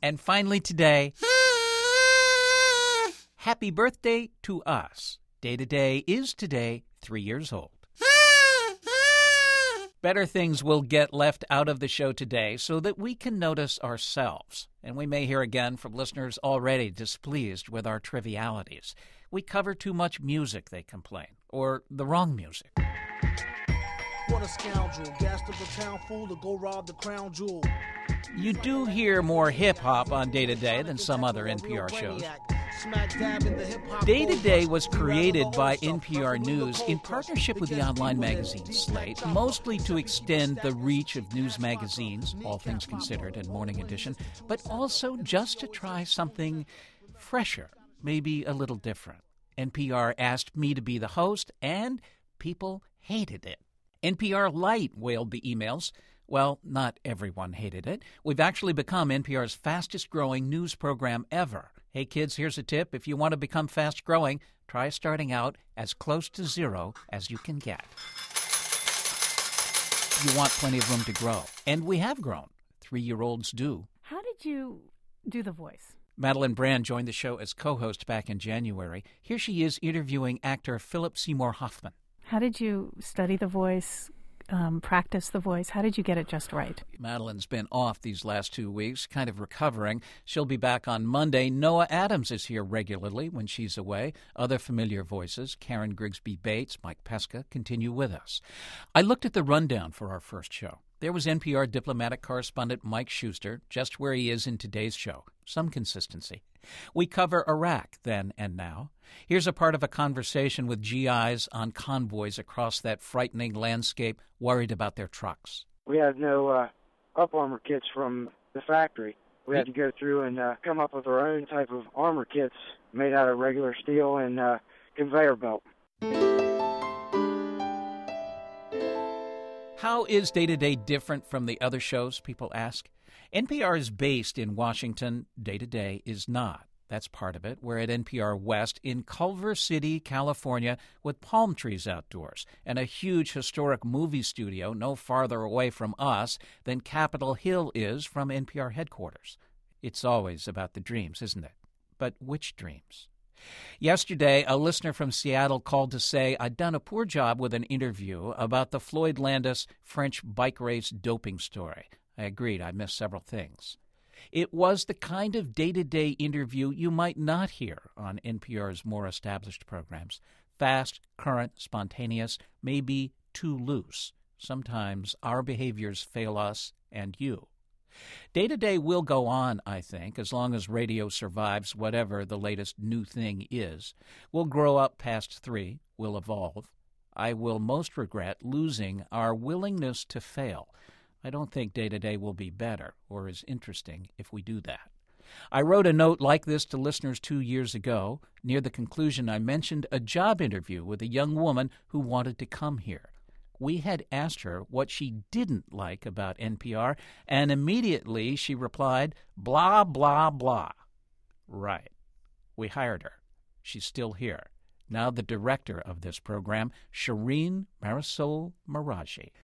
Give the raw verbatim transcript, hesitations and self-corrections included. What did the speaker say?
And finally today, happy birthday to us. Day to Day is today three years old. Better things will get left out of the show today so that we can notice ourselves. And we may hear again from listeners already displeased with our trivialities. We cover too much music, they complain, or the wrong music. What a scoundrel, gassed up a town fool to go rob the crown jewel. You do hear more hip-hop on Day to Day than some other N P R shows. Day to Day was created by N P R News in partnership with the online magazine Slate, mostly to extend the reach of news magazines, All Things Considered and Morning Edition, but also just to try something fresher, maybe a little different. N P R asked me to be the host, and people hated it. N P R Lite wailed the emails. Well, not everyone hated it. We've actually become N P R's fastest-growing news program ever. Hey, kids, here's a tip. If you want to become fast-growing, try starting out as close to zero as you can get. You want plenty of room to grow. And we have grown. Three-year-olds do. How did you do the voice? Madeline Brand joined the show as co-host back in January. Here she is interviewing actor Philip Seymour Hoffman. How did you study the voice, um, practice the voice? How did you get it just right? Madeline's been off these last two weeks, kind of recovering. She'll be back on Monday. Noah Adams is here regularly when she's away. Other familiar voices, Karen Grigsby Bates, Mike Pesca, continue with us. I looked at the rundown for our first show. There was N P R diplomatic correspondent Mike Schuster, just where he is in today's show. Some consistency. We cover Iraq then and now. Here's a part of a conversation with G Is on convoys across that frightening landscape, worried about their trucks. We had no uh, up armor kits from the factory. We had to go through and uh, come up with our own type of armor kits made out of regular steel and uh, conveyor belt. How is Day to Day different from the other shows, people ask? N P R is based in Washington. Day to Day is not. That's part of it. We're at N P R West in Culver City, California, with palm trees outdoors and a huge historic movie studio no farther away from us than Capitol Hill is from N P R headquarters. It's always about the dreams, isn't it? But which dreams? Yesterday, a listener from Seattle called to say I'd done a poor job with an interview about the Floyd Landis French bike race doping story. I agreed. I missed several things. It was the kind of day-to-day interview you might not hear on N P R's more established programs. Fast, current, spontaneous, maybe too loose. Sometimes our behaviors fail us and you. Day-to-day will go on, I think, as long as radio survives whatever the latest new thing is. We'll grow up past three. We'll evolve. I will most regret losing our willingness to fail. I don't think Day-to-Day will be better or as interesting if we do that. I wrote a note like this to listeners two years ago. Near the conclusion, I mentioned a job interview with a young woman who wanted to come here. We had asked her what she didn't like about N P R, and immediately she replied, blah, blah, blah. Right. We hired her. She's still here. Now the director of this program, Shireen Marisol Meraji.